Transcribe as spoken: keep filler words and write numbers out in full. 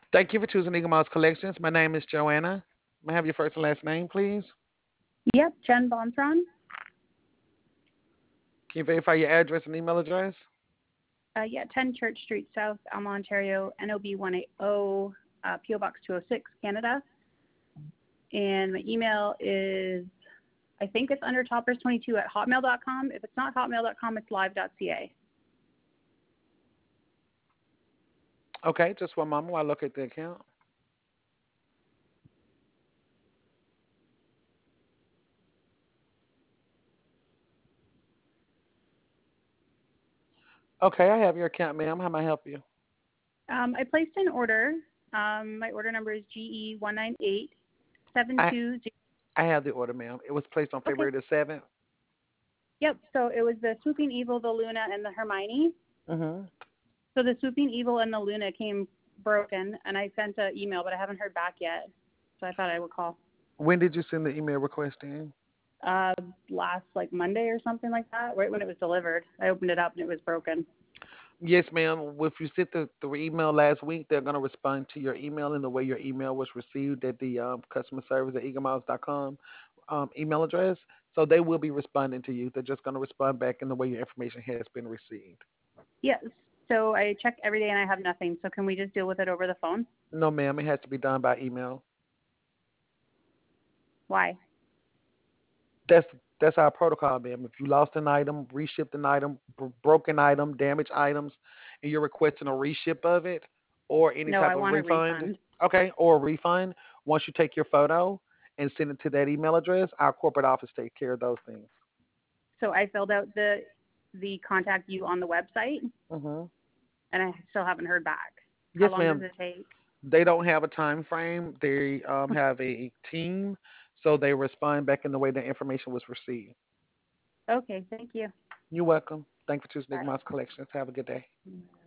Thank you for choosing Eagle Mouse Collections. My name is Joanna. May I have your first and last name, please? Yep, Jen Bonthron. Can you verify your address and email address? Uh, yeah, ten Church Street South, Alma, Ontario, N O B one eight zero, uh, P O Box two oh six, Canada. And my email is, I think it's under toppers twenty-two at hotmail dot com. If it's not hotmail dot com, it's live dot c a. Okay, just one moment while I look at the account. Okay, I have your account, ma'am. How may I help you? Um, I placed an order. Um, my order number is G E one nine eight seven I two zero. I have the order, ma'am. It was placed on Okay. February the seventh. Yep. So it was the Swooping Evil, the Luna, and the Hermione. Mm-hmm. So the Swooping Evil and the Luna came broken, and I sent an email, but I haven't heard back yet. So I thought I would call. When did you send the email request in? Uh, last like Monday or something like that, right when it was delivered. I opened it up and it was broken. Yes, ma'am. If you sent the, the email last week, they're going to respond to your email in the way your email was received at the um, customer service at eagle miles dot com um, email address. So they will be responding to you. They're just going to respond back in the way your information has been received. Yes. So I check every day and I have nothing. So can we just deal with it over the phone? No, ma'am. It has to be done by email. Why? That's that's our protocol, ma'am. If you lost an item, reshipped an item, b- broken item, damaged items, and you're requesting a reship of it or any No, type I of want a refund, refund. okay, or a refund, once you take your photo and send it to that email address, our corporate office takes care of those things. So I filled out the the contact you on the website Hmm. and I still haven't heard back. How Yes, long does ma'am. it take? They don't have a time frame. They um, have a team, so they respond back in the way the information was received. Okay, thank you. You're welcome. Thank you for choosing Bye. Nick Mouse Collections. Have a good day.